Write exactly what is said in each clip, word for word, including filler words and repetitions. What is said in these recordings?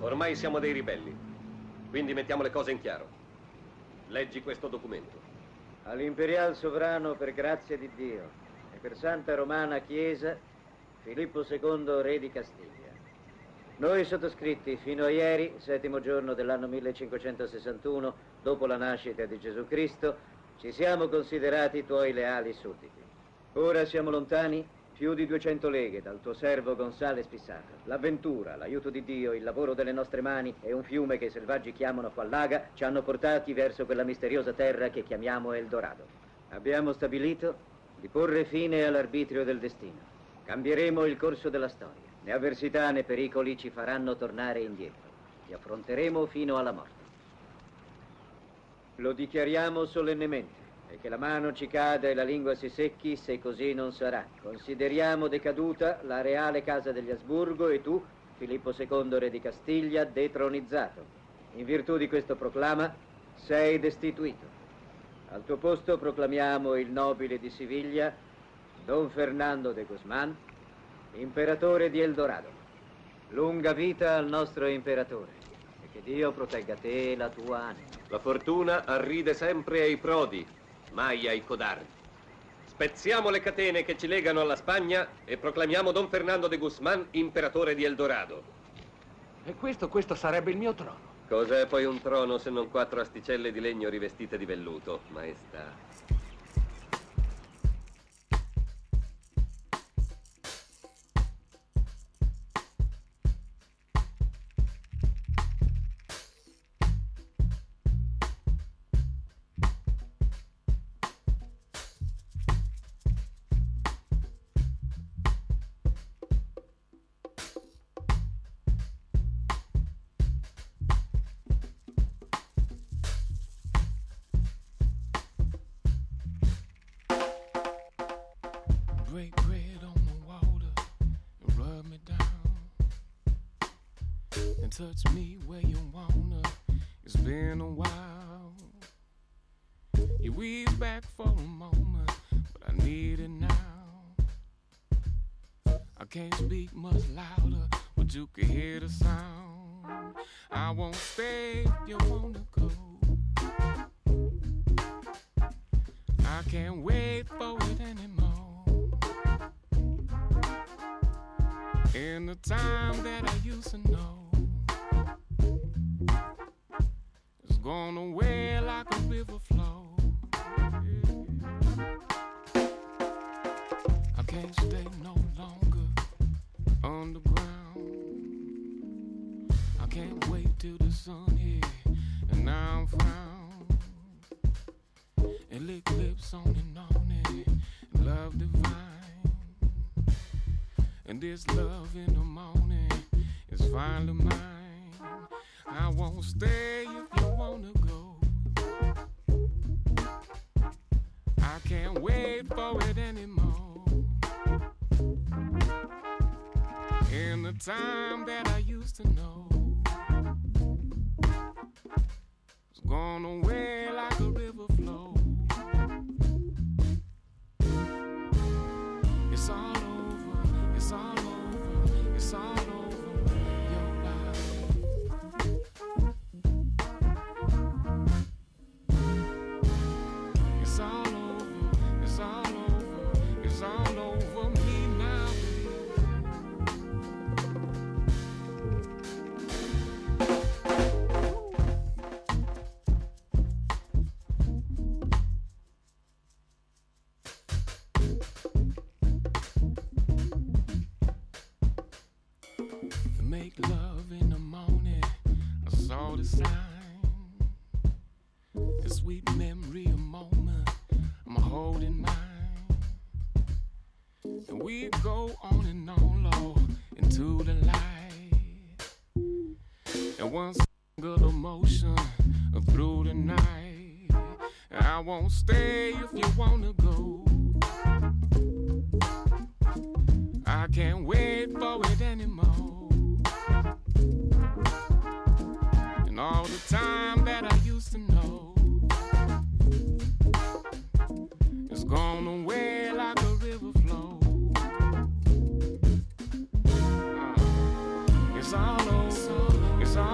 Ormai siamo dei ribelli, quindi mettiamo le cose in chiaro. Leggi questo documento. All'imperial sovrano, per grazia di Dio e per Santa Romana Chiesa, Filippo secondo, re di Castiglia. Noi sottoscritti fino a ieri, settimo giorno dell'anno millecinquecentosessantuno, dopo la nascita di Gesù Cristo, ci siamo considerati tuoi leali sudditi. Ora siamo lontani più di duecento leghe dal tuo servo Gonzales Pissarro. L'avventura, l'aiuto di Dio, il lavoro delle nostre mani e un fiume che i selvaggi chiamano Quallaga ci hanno portati verso quella misteriosa terra che chiamiamo Eldorado. Abbiamo stabilito di porre fine all'arbitrio del destino. Cambieremo il corso della storia. Né avversità né pericoli ci faranno tornare indietro. Li affronteremo fino alla morte. Lo dichiariamo solennemente. E che la mano ci cada e la lingua si secchi se così non sarà. Consideriamo decaduta la reale casa degli Asburgo e tu, Filippo secondo, re di Castiglia, detronizzato. In virtù di questo proclama sei destituito. Al tuo posto proclamiamo il nobile di Siviglia, Don Fernando de Guzmán, imperatore di Eldorado. Lunga vita al nostro imperatore e che Dio protegga te e la tua anima. La fortuna arride sempre ai prodi, mai ai codardi. Spezziamo le catene che ci legano alla Spagna e proclamiamo Don Fernando de Guzmán imperatore di Eldorado. E questo, questo sarebbe il mio trono. Cos'è poi un trono se non quattro asticelle di legno rivestite di velluto, maestà? Break bread on the water and rub me down and touch me where you wanna. It's been a while. You weave back for a moment, but I need it now. I can't speak much louder, but you can hear the sound. I won't stay if you wanna go. I can't wait for it anymore. In the time that I used to know, it's gone away like a river flow. I can't stay no longer underground. I can't wait till the sun hit and now I'm frowned and lick lips on and on it, love divine. And this love in the morning is finally mine. I won't stay if you wanna go. I can't wait for it anymore. In the time that I used to know, it's gone away like a river flow. It's all It's all over, it's all over your life. It's all over, it's all over, it's all over me now. Make love in the morning, I saw the sign. A sweet memory, a moment I'm holding mine. And we go on and on, low into the light. And one single emotion through the night. I won't stay if you wanna go. I can't wait for it anymore. And all the time that I used to know is gone away like a river flow. Uh, it's all over, it's all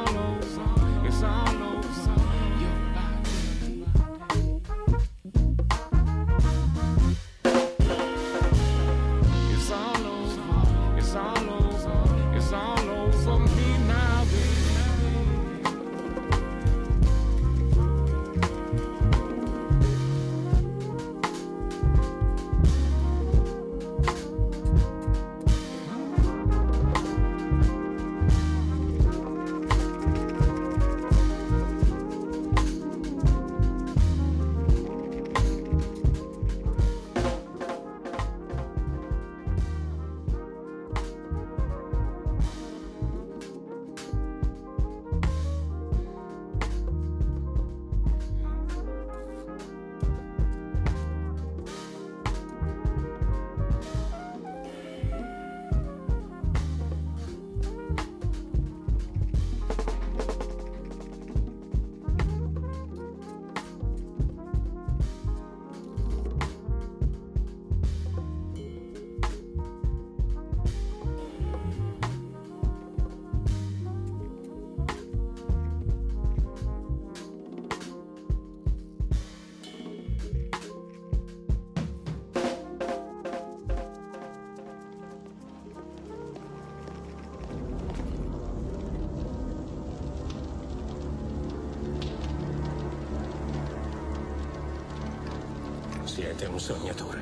Siete un sognatore.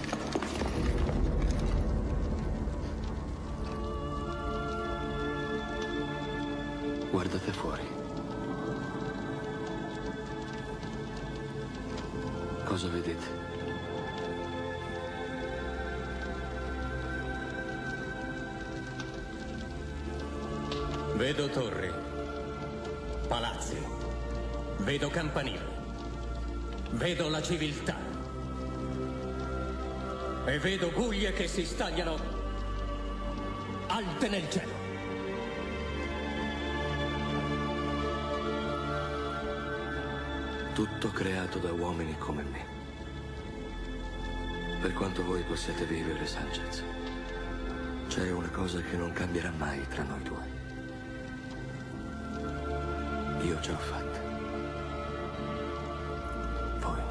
Guardate fuori. Cosa vedete? Vedo torri, palazzi, vedo campanili, vedo la civiltà e vedo guglie che si stagliano alte nel cielo. Tutto creato da uomini come me. Per quanto voi possiate vivere, Sanchez, c'è una cosa che non cambierà mai tra noi due. Io ce l'ho fatta. Voi no.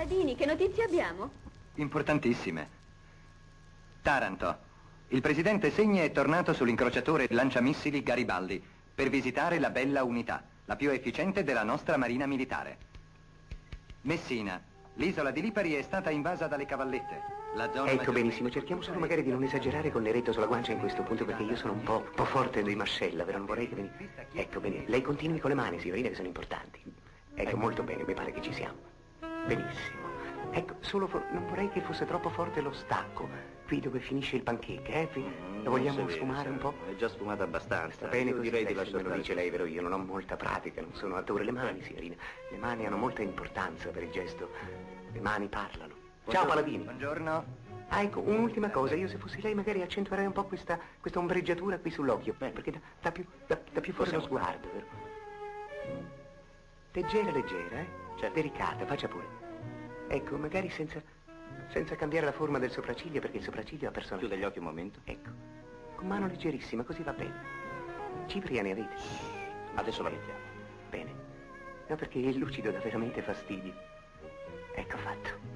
Paladini, che notizie abbiamo? Importantissime. Taranto. Il presidente Segni è tornato sull'incrociatore lanciamissili Garibaldi per visitare la Bella Unità, la più efficiente della nostra marina militare. Messina. L'isola di Lipari è stata invasa dalle cavallette. La zona ecco, benissimo, cerchiamo solo magari di non esagerare con l'eretto sulla guancia in questo punto, perché io sono un po', po' forte di mascella, però non vorrei che veni... Ecco, bene, lei continui con le mani, signorina, che sono importanti. Ecco, molto bene, mi pare che ci siamo. Benissimo. Ecco, solo for... non vorrei che fosse troppo forte lo stacco, qui dove finisce il pancake, eh? Qui... Lo vogliamo vede, sfumare un po'? È già sfumato abbastanza. Sta bene, io così direi di adesso lasciarlo me lo dice lì. lei, vero? Io non ho molta pratica, non sono attore. Le mani, signorina, le mani hanno molta importanza per il gesto. Le mani parlano. Ciao, Paladini. Buongiorno. Ah, ecco, un'ultima cosa, io se fossi lei magari accentuerei un po' questa, questa ombreggiatura qui sull'occhio, perché dà, dà più, dà, dà più fuori lo sguardo, vero? Leggera, leggera, eh? Cioè, delicata, faccia pure. Ecco, magari senza, senza cambiare la forma del sopracciglio, perché il sopracciglio ha personalità. Chiuda gli occhi un momento. Ecco, con mano leggerissima, così va bene. Cipria ne avete? Adesso la mettiamo. Bene. No, perché il lucido dà veramente fastidio. Ecco fatto.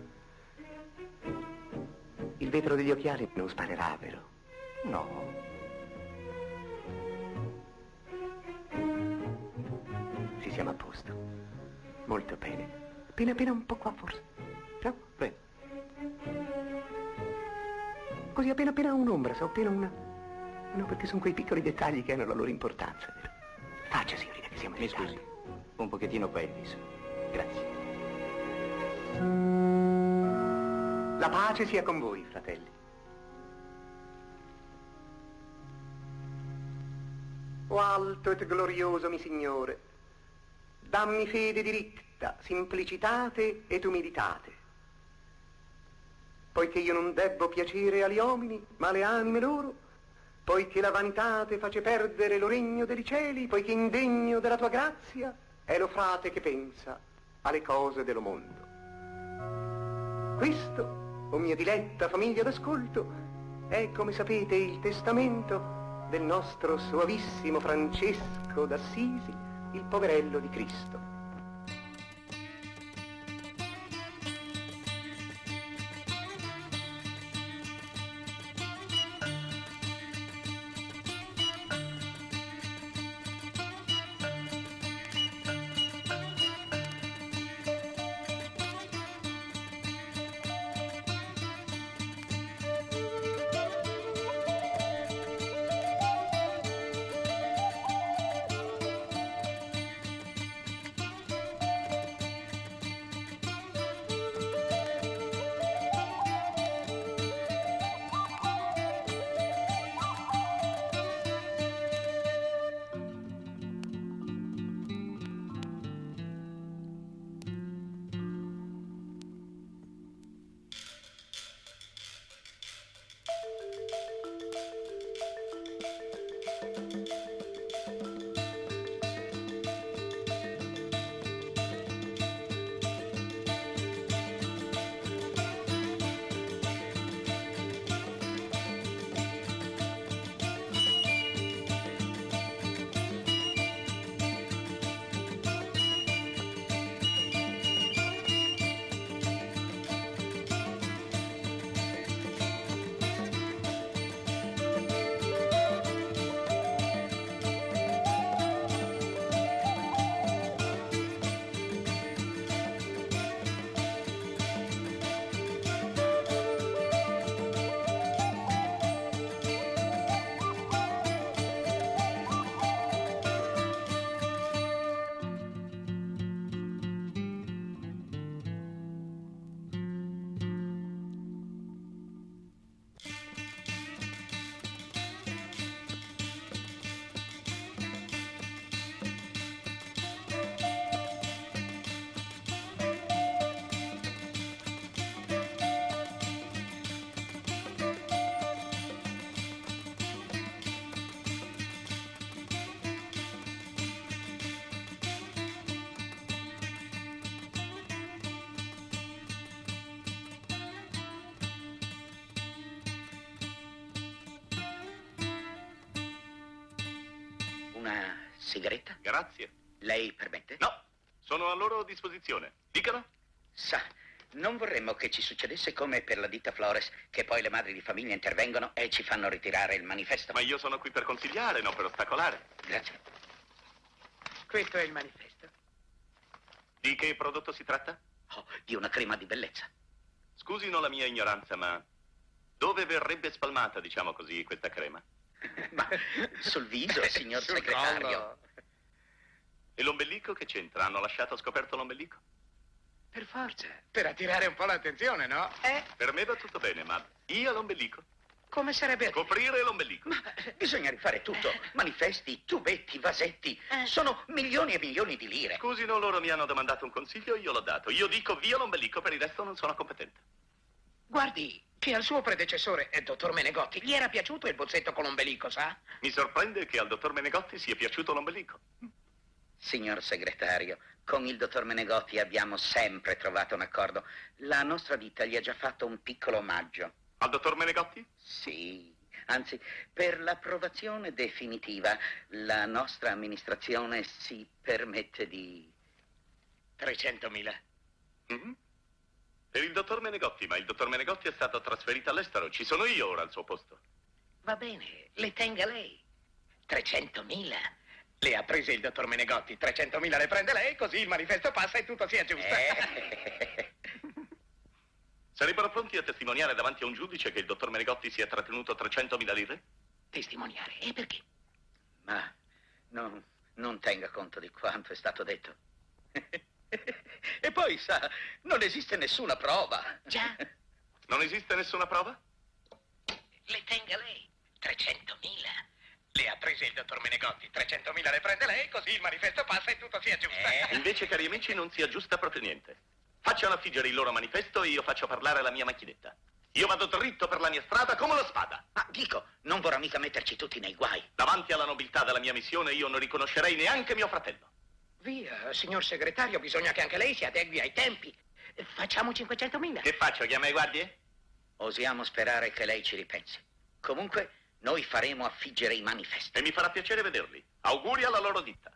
Il vetro degli occhiali non sparerà, vero? No. Ci siamo a posto. Molto bene. Appena appena un po' qua, forse. No? Bene. Così appena appena un'ombra, so, appena una... No, perché sono quei piccoli dettagli che hanno la loro importanza, vero? Faccia, signorina, che siamo in Mi ritardo. scusi, un pochettino qua il viso. Grazie. La pace sia con voi, fratelli. O alto et glorioso mi Signore, dammi fede diritta, simplicitate et umilitate. Poiché io non debbo piacere agli uomini, ma alle anime loro, poiché la vanitate face perdere lo regno dei cieli, poiché indegno della tua grazia è lo frate che pensa alle cose dello mondo. Questo, o mia diletta famiglia d'ascolto, è, come sapete, il testamento del nostro soavissimo Francesco d'Assisi, il poverello di Cristo. Una sigaretta? Grazie. Lei permette? No, sono a loro disposizione. Dicano. Sa, non vorremmo che ci succedesse come per la ditta Flores, che poi le madri di famiglia intervengono e ci fanno ritirare il manifesto. Ma io sono qui per consigliare, non per ostacolare. Grazie. Questo è il manifesto. Di che prodotto si tratta? Oh, di una crema di bellezza. Scusino la mia ignoranza, ma dove verrebbe spalmata, diciamo così, questa crema? Ma sul viso, signor Sul segretario. collo. E l'ombelico che c'entra? Hanno lasciato scoperto l'ombelico? Per forza, per attirare un po' l'attenzione, no? Eh? Per me va tutto bene, ma io l'ombelico? Come sarebbe? Coprire l'ombelico. Ma bisogna rifare tutto. Manifesti, tubetti, vasetti. Eh. Sono milioni e milioni di lire. Scusino, loro mi hanno domandato un consiglio, io l'ho dato. Io dico via l'ombelico, per il resto non sono competente. Guardi, che al suo predecessore, il dottor Menegotti, gli era piaciuto il bozzetto con l'ombelico, sa? Mi sorprende che al dottor Menegotti sia piaciuto l'ombelico. Signor segretario, con il dottor Menegotti abbiamo sempre trovato un accordo. La nostra ditta gli ha già fatto un piccolo omaggio. Al dottor Menegotti? Sì, anzi, per l'approvazione definitiva, la nostra amministrazione si permette di... trecentomila. Mm-hmm. Per il dottor Menegotti, ma il dottor Menegotti è stato trasferito all'estero. Ci sono io ora al suo posto. Va bene, le tenga lei. trecentomila. Le ha prese il dottor Menegotti, trecentomila le prende lei, così il manifesto passa e tutto si aggiusta. Eh. Sarebbero pronti a testimoniare davanti a un giudice che il dottor Menegotti sia trattenuto trecentomila lire? Testimoniare? E perché? Ma non, non tenga conto di quanto è stato detto. E poi, sa, non esiste nessuna prova. Già? Non esiste nessuna prova? Le tenga lei, trecentomila. Le ha prese il dottor Menegotti, trecentomila le prende lei, così il manifesto passa e tutto si aggiusta. Eh. Invece, cari amici, non si aggiusta proprio niente. Facciano affiggere il loro manifesto e io faccio parlare la mia macchinetta. Io vado dritto per la mia strada come una spada. Ma dico, non vorrà mica metterci tutti nei guai. Davanti alla nobiltà della mia missione io non riconoscerei neanche mio fratello. Via, signor segretario, bisogna che anche lei si adegui ai tempi. Facciamo cinquecentomila. Che faccio, chiama i guardie? Osiamo sperare che lei ci ripensi. Comunque, noi faremo affiggere i manifesti. E mi farà piacere vederli. Auguri alla loro ditta.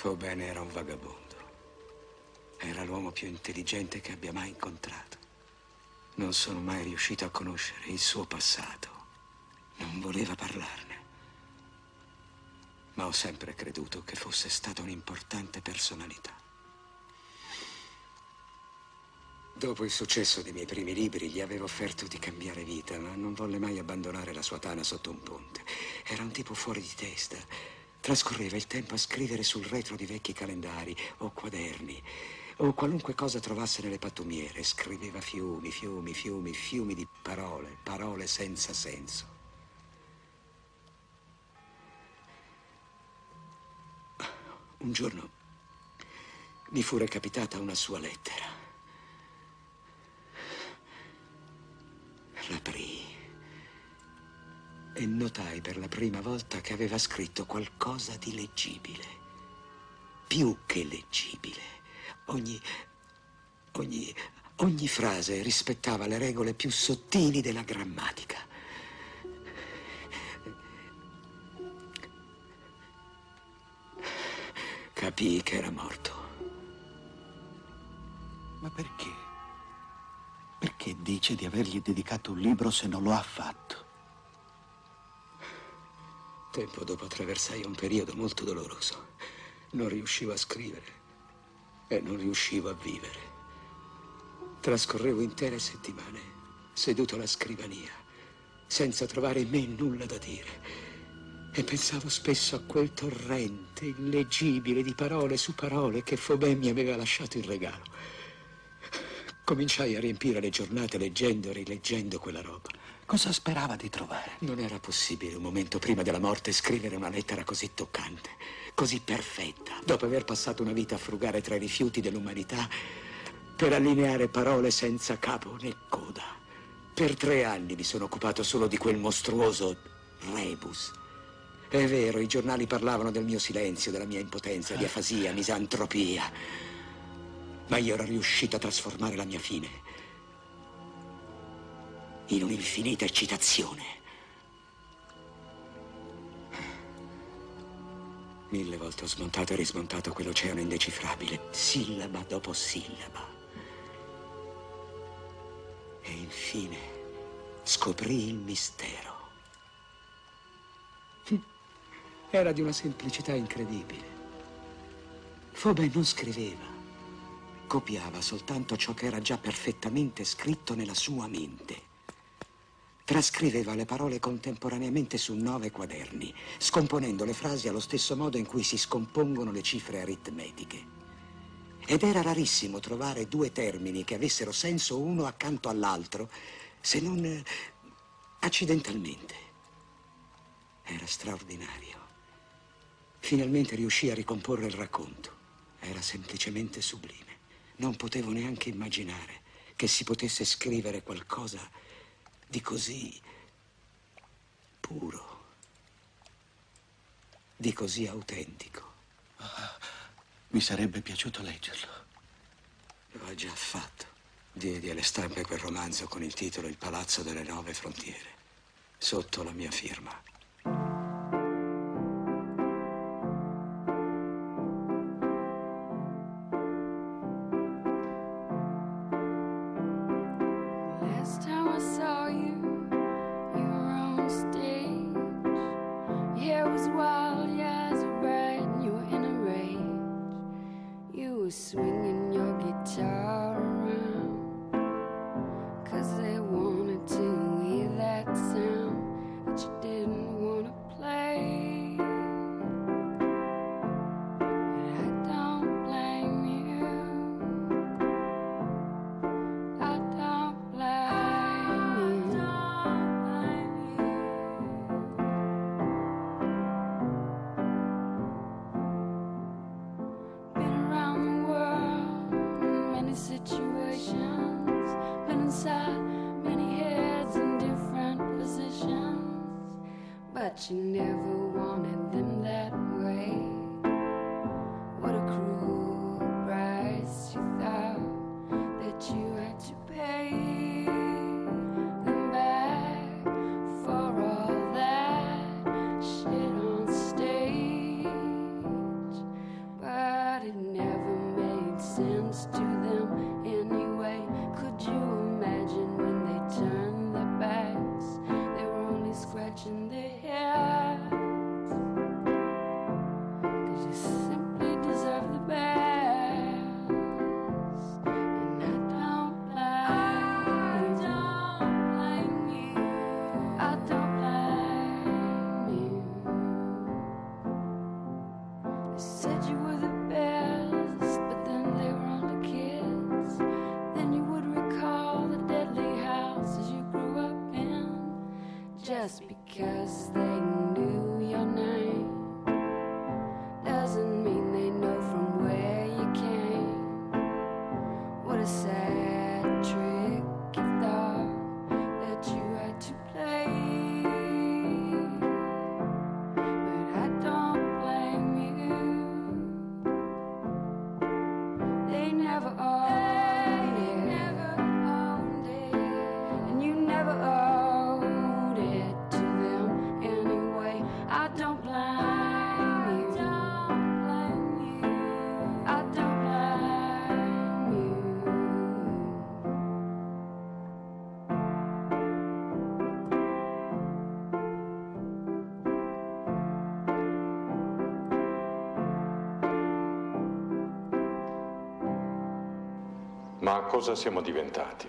Faubin era un vagabondo. Era l'uomo più intelligente che abbia mai incontrato. Non sono mai riuscito a conoscere il suo passato. Non voleva parlarne. Ma ho sempre creduto che fosse stata un'importante personalità. Dopo il successo dei miei primi libri gli avevo offerto di cambiare vita, ma non volle mai abbandonare la sua tana sotto un ponte. Era un tipo fuori di testa. Trascorreva il tempo a scrivere sul retro di vecchi calendari o quaderni o qualunque cosa trovasse nelle pattumiere. Scriveva fiumi, fiumi, fiumi, fiumi di parole, parole senza senso. Un giorno mi fu recapitata una sua lettera. L'aprii e notai per la prima volta che aveva scritto qualcosa di leggibile. Più che leggibile. Ogni, ogni, ogni frase rispettava le regole più sottili della grammatica. Capii che era morto. Ma perché? Perché dice di avergli dedicato un libro se non lo ha fatto? Tempo dopo attraversai un periodo molto doloroso. Non riuscivo a scrivere e non riuscivo a vivere. Trascorrevo intere settimane seduto alla scrivania, senza trovare in me nulla da dire. E pensavo spesso a quel torrente illeggibile di parole su parole che Faubin mi aveva lasciato in regalo. Cominciai a riempire le giornate leggendo e rileggendo quella roba. Cosa sperava di trovare? Non era possibile un momento prima della morte scrivere una lettera così toccante, così perfetta, dopo aver passato una vita a frugare tra i rifiuti dell'umanità per allineare parole senza capo né coda. Per tre anni mi sono occupato solo di quel mostruoso rebus. È vero, i giornali parlavano del mio silenzio, della mia impotenza, di afasia, misantropia. Ma io ero riuscito a trasformare la mia fine in un'infinita eccitazione. Mille volte ho smontato e rismontato quell'oceano indecifrabile, sillaba dopo sillaba. E infine scoprì il mistero. Era di una semplicità incredibile. Faubin non scriveva, copiava soltanto ciò che era già perfettamente scritto nella sua mente. Trascriveva le parole contemporaneamente su nove quaderni, scomponendo le frasi allo stesso modo in cui si scompongono le cifre aritmetiche. Ed era rarissimo trovare due termini che avessero senso uno accanto all'altro, se non eh, accidentalmente. Era straordinario. Finalmente riuscì a ricomporre il racconto. Era semplicemente sublime. Non potevo neanche immaginare che si potesse scrivere qualcosa di così puro, di così autentico. Ah, mi sarebbe piaciuto leggerlo. Lo ho già fatto. Diedi alle stampe quel romanzo con il titolo Il Palazzo delle Nove Frontiere, sotto la mia firma. Swinging your guitar around, 'cause they wanted to hear that sound that you didn't want to play. And I don't blame you, I don't blame you, been around the world in many situations, been inside many heads in different positions, but you never wanted them that way. What a cruel price you thought that you had to pay them back for all that shit on stage. But happens to them anyway? Could you imagine when they turned their backs? They were only scratching their heads. 'Cause you simply deserve the best. And I don't blame you. I don't blame you. I don't blame you. They said you were the best, but then they were only kids. Then you would recall the deadly houses you grew up in. Just because they knew your name doesn't mean they know from where you came. What a sad trick you thought that you had to play. But I don't blame you. They never owned it. Never owned it. And you never owed it to them anyway. I don't blame you. I don't blame you. Ma cosa siamo diventati?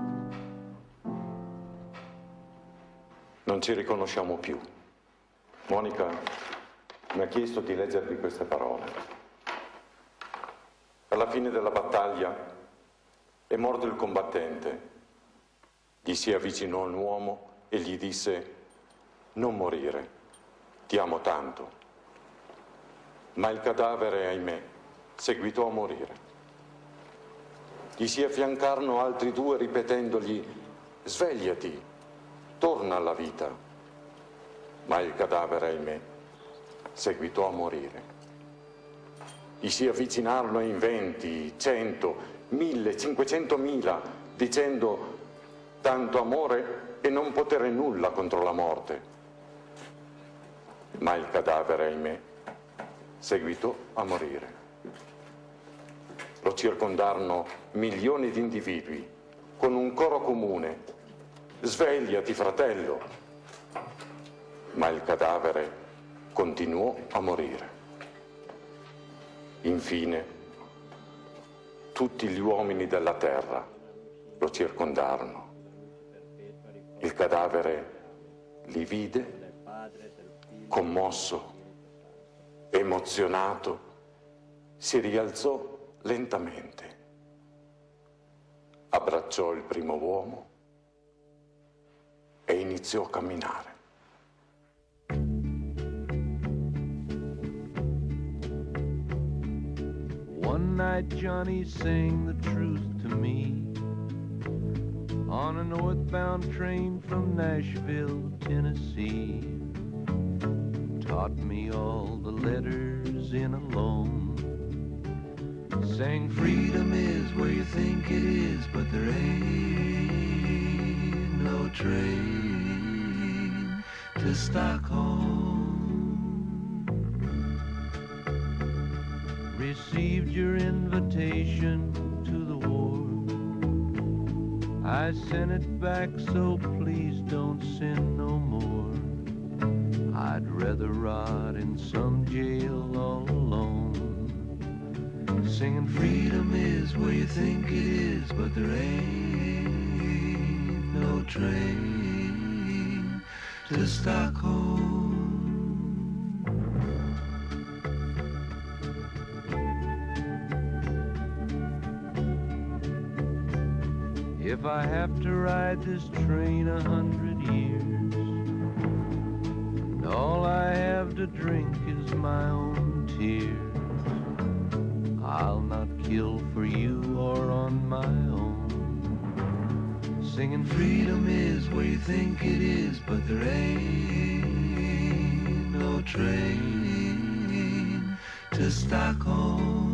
Non ci riconosciamo più. Monica mi ha chiesto di leggervi queste parole. Alla fine della battaglia è morto il combattente. Gli si avvicinò un uomo e gli disse: non morire, ti amo tanto. Ma il cadavere, ahimè, seguitò a morire. Gli si affiancarono altri due ripetendogli: svegliati, torna alla vita. Ma il cadavere, ahimè, seguitò a morire. Gli si avvicinarono in venti, cento, mille, cinquecentomila, dicendo: tanto amore e non potere nulla contro la morte. Ma il cadavere, ahimè, seguitò a morire. Lo circondarono milioni di individui con un coro comune: svegliati, fratello. Ma il cadavere continuò a morire. Infine, tutti gli uomini della terra lo circondarono. Il cadavere li vide, commosso, emozionato, si rialzò lentamente, abbracciò il primo uomo e iniziò a camminare. One night Johnny sang the truth to me on a northbound train from Nashville, Tennessee. Taught me all the letters in a loan. Sang freedom is where you think it is, but there ain't no train to Stockholm. Received your invitation to the war. I sent it back, so please don't send no more. I'd rather rot in some jail all alone. Singing freedom is where you think it is, but there ain't no train to Stockholm. If I have to ride this train a hundred years, and all I have to drink is my own tears, I'll not kill for you or on my own. Singing freedom is where you think it is, but there ain't no train to Stockholm.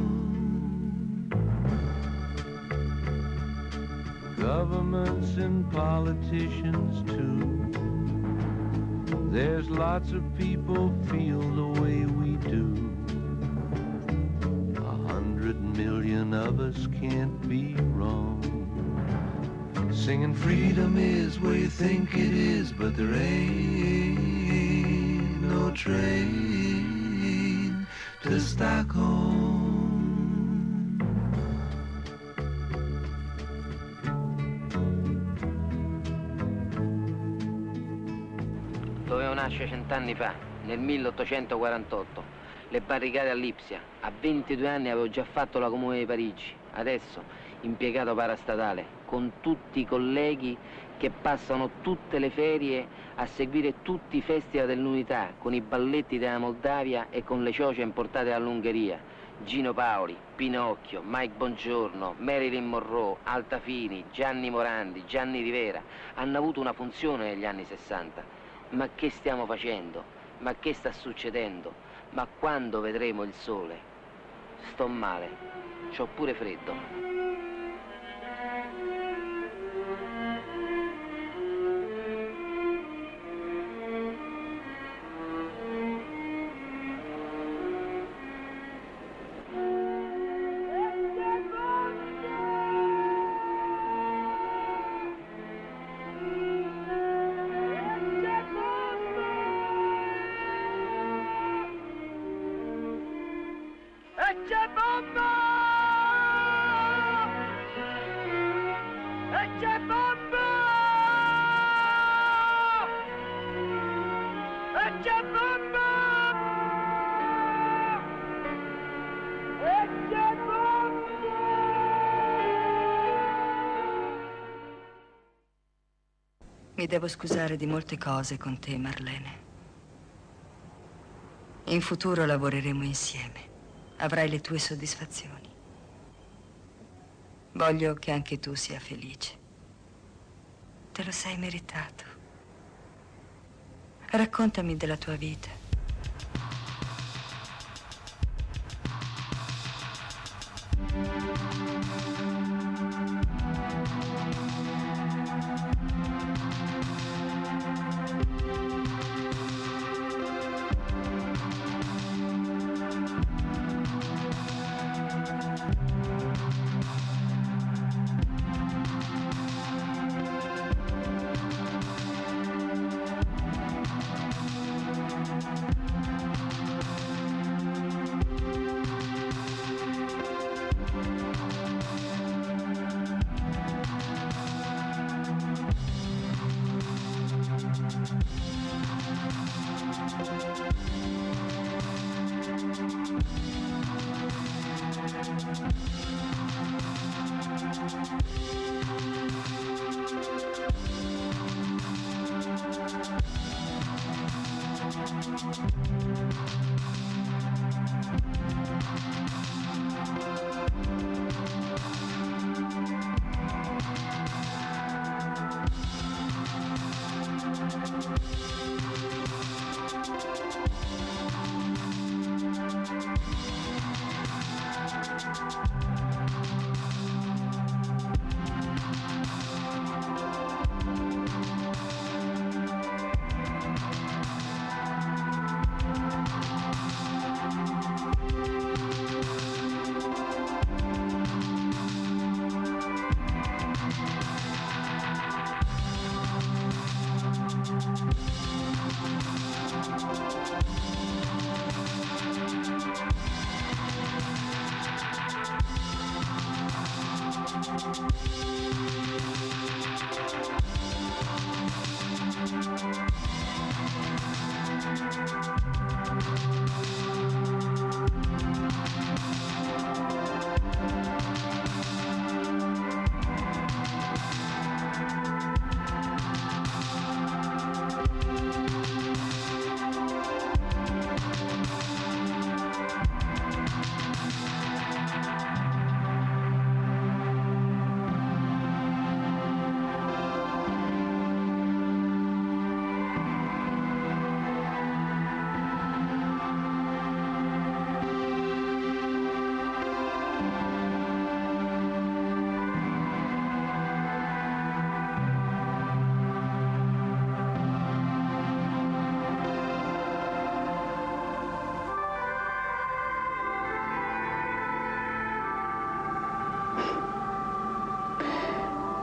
Governments and politicians too. There's lots of people feel the way we do. A hundred million of of us can't be wrong. Singing freedom is where you think it is, but there ain't no train to Stockholm. Dovevo nascere cent'anni fa, nel milleottocentoquarantotto. Le barricate a Lipsia. A ventidue anni avevo già fatto la Comune di Parigi. Adesso, impiegato parastatale, con tutti i colleghi che passano tutte le ferie a seguire tutti i festival dell'Unità, con i balletti della Moldavia e con le cioce importate dall'Ungheria. Gino Paoli, Pinocchio, Mike Bongiorno, Marilyn Monroe, Altafini, Gianni Morandi, Gianni Rivera. Hanno avuto una funzione negli anni sessanta. Ma che stiamo facendo? Ma che sta succedendo? Ma quando vedremo il sole? Sto male, c'ho pure freddo. Mi devo scusare di molte cose con te, Marlene. In futuro lavoreremo insieme. Avrai le tue soddisfazioni. Voglio che anche tu sia felice. Te lo sei meritato. Raccontami della tua vita.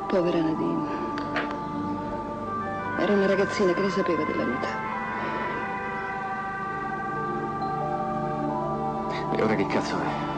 Povera Nadine. Era una ragazzina che ne sapeva della vita. E ora che cazzo è?